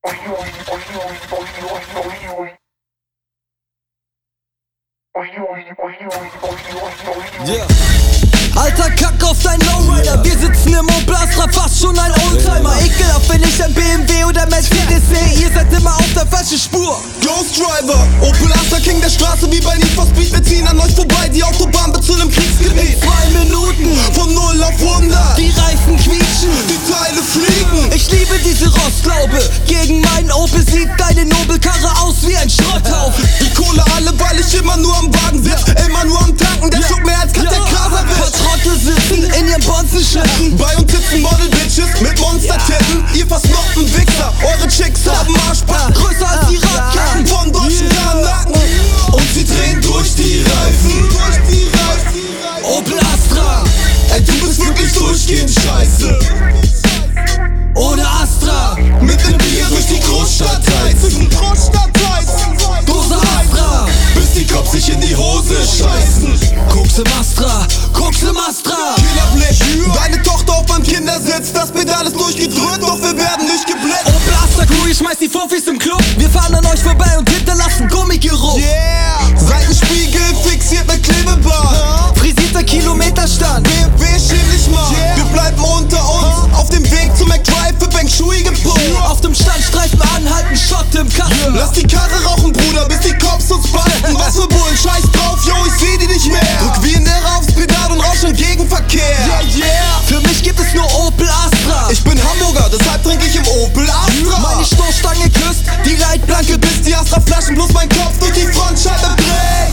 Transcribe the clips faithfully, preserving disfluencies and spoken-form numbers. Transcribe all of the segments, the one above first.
Yeah. Alter, kack auf dein Lowrider. Wir sitzen im Opel Astra, fast schon ein Oldtimer. Ekelhaft, wenn ich ein B M W oder Mercedes sehe. Ihr seid immer auf der falschen Spur. Ghost Driver, Opel Astra, King der Straße wie bei Need for Speed. Wir ziehen an euch vorbei, die Autobahn wird zu einem Kriegsgebiet. Zwei Minuten, von null auf hundert, die Reifen quietschen, die Teile fliegen. Ich liebe diese Rostlaube. Gegen meinen Opel sieht deine Nobelkarre aus wie ein Schrotthaufen. Die Kohle alle, weil ich immer nur am Wagen sitz, immer nur am Tanken. Der Schub mehr als Kat der Kraserwitz. Trottel sitzen in ihren Bonzenschlitten. Bei uns sitzen Model-Bitches mit Monster-Titten. Ihr versnockten Wichser, eure Chicks haben Arschbacken größer als die Radketten von deutschen Kanaken. Und sie drehen durch die Reifen. Opel Astra, ey, du bist wirklich durchgehend scheiße. Ohne Astra, mit dem Bier durch die Großstadt heizen. Dose Astra, bis die Cops sich in die Hose scheißen. Koks im Astra, Koks im Astra. Killerblick, deine Tochter auf meinem Kindersitz. Das Pedal ist durchgedrückt, doch wir werden nicht geblitzt. Opel Astra Crew, ihr schmeißt die Fofis im Club. Wir fahren an euch vorbei und hinterlassen Gummigeruch. Yeah, Seitenspiegel fixiert mit Klebeband. Frisierter Kilometerstand. B M W schäm dich mal, yeah. Wir bleiben unter uns. Auf dem Weg zum McDrive für Bang Shui gepumpt. Auf dem Standstreifen anhalten, Schott im Kasten. Lass die Karre rauchen, Bruder, bis die Cops uns banden. Was für Bullen, scheiß drauf, yo, ich seh die nicht mehr. Drück wie ein Irrer aufs Pedal und rausch im Gegenverkehr. Yeah, yeah. Für mich gibt es nur Opel Astra. Ich bin Hamburger, deshalb trinke ich im Opel Astra. Meine Stoßstange küsst die Leitplanke, bis die Astra-Flaschen bloß mein Kopf durch die Frontscheibe bringt.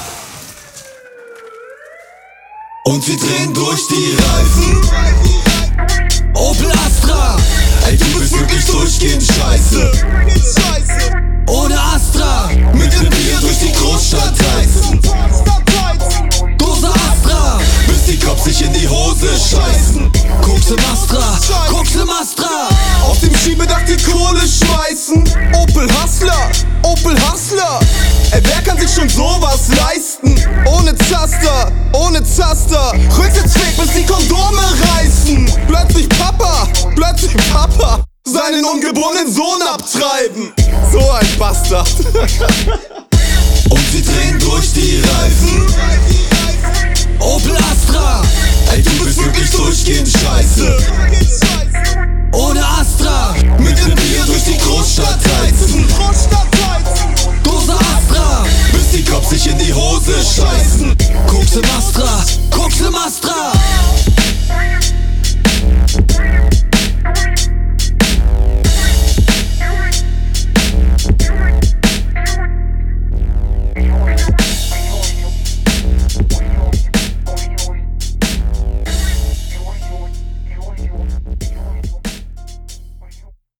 Und sie drehen durch die Reifen. Opel Astra, ey, du bist wirklich durchgehend scheiße. Ohne Astra, mit dem Bier durch die Großstadt heizen. Dose Astra, bis die Cops sich in die Hose scheißen. Koks im Astra, Koks im Astra. Auf dem Schiebedach die Kohle schmeißen. Opel Hustler, Opel Hustler. Ey, wer kann sich schon sowas leisten? Ohne Zaster, ohne Zaster. Rücksitzweg, bis die Kondome reißen. Plötzlich Papa, plötzlich Papa seinen ungeborenen Sohn abtreiben. So ein Bastard. Und sie drehen durch die Reifen. Opel Astra, ey, du bist wirklich durchgehend scheiße.